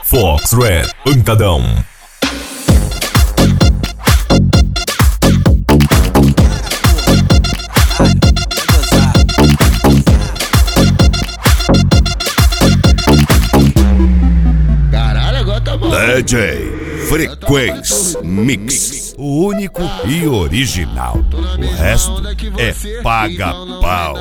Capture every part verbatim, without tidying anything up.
Fox Red Pancadão. Caralho, agora tá bom. D J Frequência Mix, o único e original. O resto é paga-pau.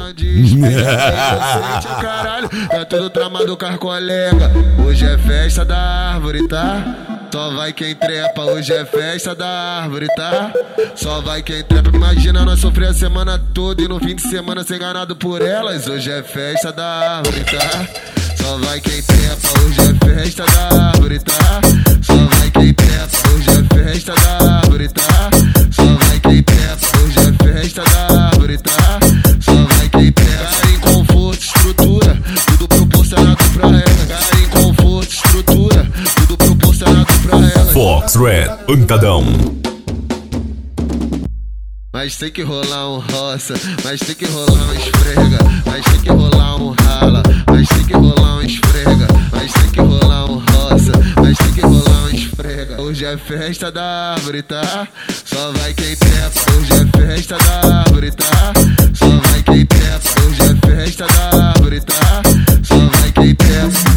Caralho, é tudo tramado com as colega. Hoje é festa da árvore, tá? Só vai quem trepa, hoje é festa da árvore, tá? Só vai quem trepa. Imagina nós sofrer a semana toda e no fim de semana ser enganado por elas. Hoje é festa da árvore, tá? Só vai quem trepa, hoje é festa da árvore, tá? Só vai quem trepa, hoje é festa da árvore, tá? Só vai quem trepa, hoje é festa da árvore, tá? Só vai quem trepa. Cara em conforto, estrutura, tudo proporcionado pra ela. Cara em conforto, estrutura, tudo proporcionado pra ela. Fox Red Pancadão. Mas tem que rolar um roça, mas tem que rolar um esfrega, mas tem que rolar um rala, mas tem que rolar um esfrega, mas tem que rolar um roça, mas tem que rolar um esfrega. Hoje é festa da árvore, tá? Só vai quem trepa. Hoje é festa da árvore, tá? Só vai quem trepa. Hoje é festa da árvore, tá? Só vai quem trepa.